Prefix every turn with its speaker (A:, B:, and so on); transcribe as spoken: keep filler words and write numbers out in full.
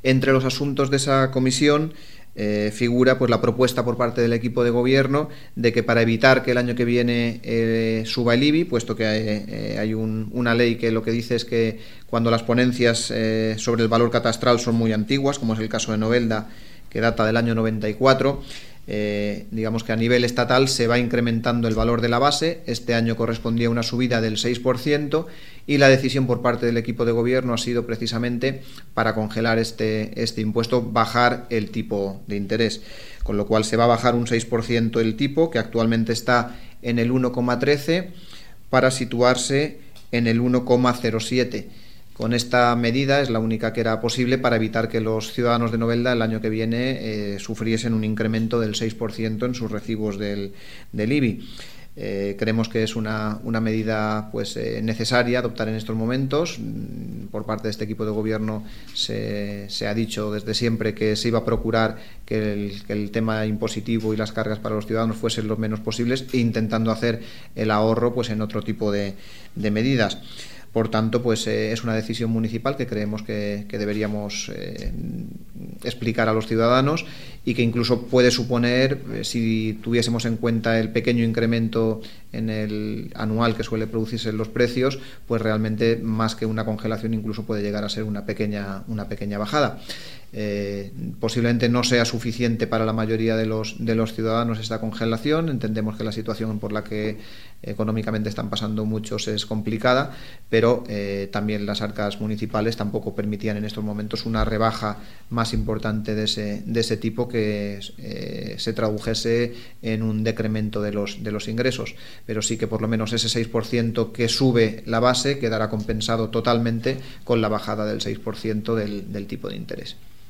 A: Entre los asuntos de esa comisión Eh, figura pues la propuesta por parte del equipo de gobierno de que para evitar que el año que viene eh, suba el I B I, puesto que hay, eh, hay un, una ley que lo que dice es que cuando las ponencias eh, sobre el valor catastral son muy antiguas, como es el caso de Novelda, que data del año noventa y cuatro, eh, digamos que a nivel estatal se va incrementando el valor de la base. Este año correspondía a una subida del seis por ciento y la decisión por parte del equipo de gobierno ha sido precisamente para congelar este, este impuesto, bajar el tipo de interés, con lo cual se va a bajar un seis por ciento el tipo, que actualmente está en el uno coma trece, para situarse en el uno coma cero siete. Con esta medida es la única que era posible para evitar que los ciudadanos de Novelda el año que viene eh, sufriesen un incremento del seis por ciento en sus recibos del, del I B I. Eh, creemos que es una, una medida pues, eh, necesaria adoptar en estos momentos. Por parte de este equipo de gobierno se, se ha dicho desde siempre que se iba a procurar que el, que el tema impositivo y las cargas para los ciudadanos fuesen lo menos posibles, intentando hacer el ahorro pues, en otro tipo de, de medidas. Por tanto, pues eh, es una decisión municipal que creemos que, que deberíamos eh, explicar a los ciudadanos y que incluso puede suponer, eh, si tuviésemos en cuenta el pequeño incremento en el anual que suele producirse en los precios, pues realmente más que una congelación incluso puede llegar a ser una pequeña, una pequeña bajada. Eh, posiblemente no sea suficiente para la mayoría de los, de los ciudadanos esta congelación. Entendemos que la situación por la que económicamente están pasando muchos es complicada, pero eh, también las arcas municipales tampoco permitían en estos momentos una rebaja más importante de ese, de ese tipo que eh, se tradujese en un decremento de los, de los ingresos. Pero sí que por lo menos ese seis por ciento que sube la base quedará compensado totalmente con la bajada del seis por ciento del, del tipo de interés.